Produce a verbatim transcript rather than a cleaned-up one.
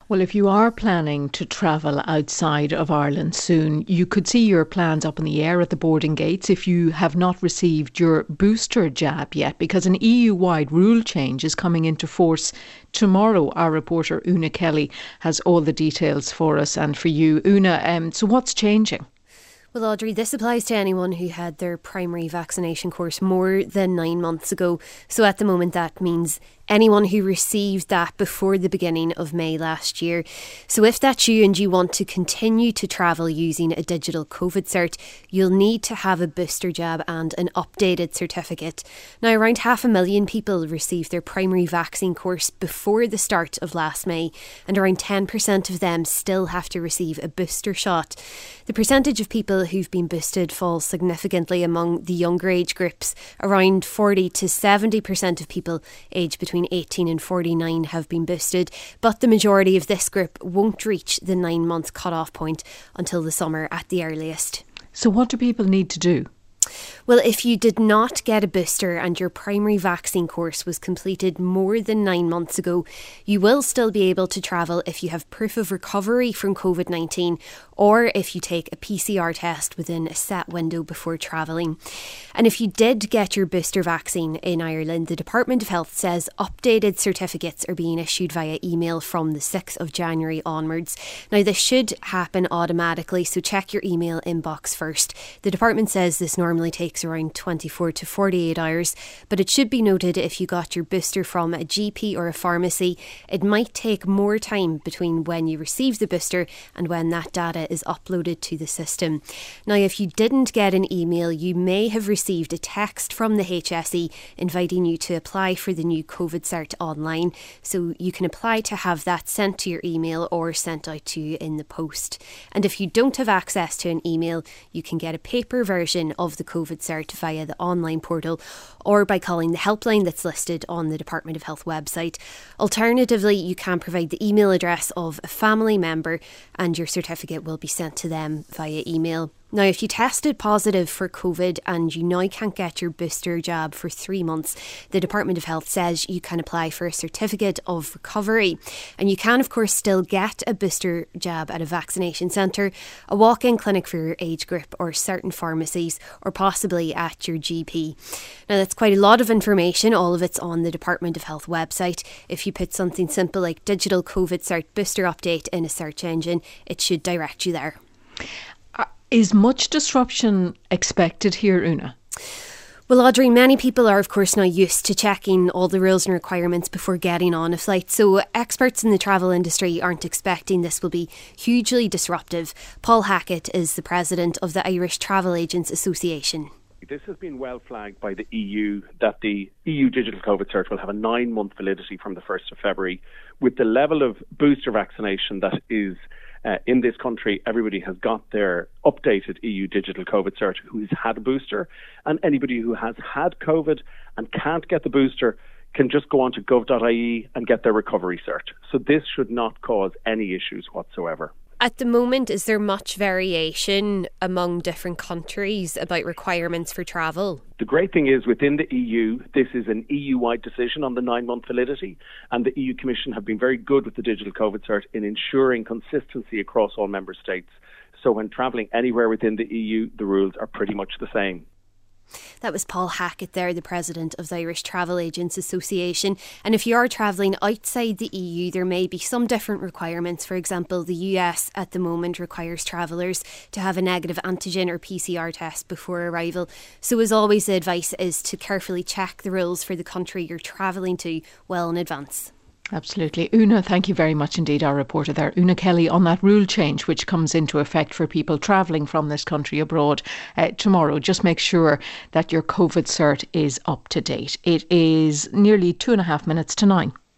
Well, if you are planning to travel outside of Ireland soon, you could see your plans up in the air at the boarding gates if you have not received your booster jab yet, because an E U-wide rule change is coming into force tomorrow. Our reporter Una Kelly has all the details for us and for you. Una, um, so what's changing? Well, Audrey, this applies to anyone who had their primary vaccination course more than nine months ago. So at the moment, that means anyone who received that before the beginning of May last year. So if that's you and you want to continue to travel using a digital COVID cert, you'll need to have a booster jab and an updated certificate. Now, around half a million people received their primary vaccine course before the start of last May, and around ten percent of them still have to receive a booster shot. The percentage of people who've been boosted falls significantly among the younger age groups. Around forty to seventy percent of people aged between eighteen and forty-nine have been boosted, but the majority of this group won't reach the nine month cut-off point until the summer at the earliest. So what do people need to do? Well, if you did not get a booster and your primary vaccine course was completed more than nine months ago, you will still be able to travel if you have proof of recovery from COVID nineteen or if you take a P C R test within a set window before travelling. And if you did get your booster vaccine in Ireland, the Department of Health says updated certificates are being issued via email from the sixth of January onwards. Now, this should happen automatically, so check your email inbox first. The department says this normally takes around twenty-four to forty-eight hours, but it should be noted if you got your booster from a G P or a pharmacy, it might take more time between when you receive the booster and when that data is uploaded to the system. Now, if you didn't get an email, you may have received a text from the H S E inviting you to apply for the new COVID cert online, so you can apply to have that sent to your email or sent out to you in the post. And if you don't have access to an email, you can get a paper version of the COVID cert via the online portal or by calling the helpline that's listed on the Department of Health website. Alternatively, you can provide the email address of a family member and your certificate will be sent to them via email. Now, if you tested positive for COVID and you now can't get your booster jab for three months, the Department of Health says you can apply for a certificate of recovery. And you can, of course, still get a booster jab at a vaccination centre, a walk-in clinic for your age group or certain pharmacies, or possibly at your G P. Now, that's quite a lot of information. All of it's on the Department of Health website. If you put something simple like digital COVID cert booster update in a search engine, it should direct you there. Is much disruption expected here, Una? Well, Audrey, many people are, of course, now used to checking all the rules and requirements before getting on a flight. So experts in the travel industry aren't expecting this will be hugely disruptive. Paul Hackett is the president of the Irish Travel Agents Association. This has been well flagged by the E U that the E U digital COVID cert will have a nine month validity from the first of February. With the level of booster vaccination that is Uh, in this country, everybody has got their updated E U digital COVID cert who's had a booster, and anybody who has had COVID and can't get the booster can just go on to gov dot I E and get their recovery cert. So this should not cause any issues whatsoever. At the moment, is there much variation among different countries about requirements for travel? The great thing is within the E U, this is an E U-wide decision on the nine-month validity, and the E U Commission have been very good with the digital COVID cert in ensuring consistency across all member states. So when travelling anywhere within the E U, the rules are pretty much the same. That was Paul Hackett there, the president of the Irish Travel Agents Association. And if you are travelling outside the E U, there may be some different requirements. For example, the U S at the moment requires travellers to have a negative antigen or P C R test before arrival. So as always, the advice is to carefully check the rules for the country you're travelling to well in advance. Absolutely. Una, thank you very much indeed, our reporter there, Una Kelly, on that rule change which comes into effect for people travelling from this country abroad uh, tomorrow. Just make sure that your COVID cert is up to date. It is nearly two and a half minutes to nine.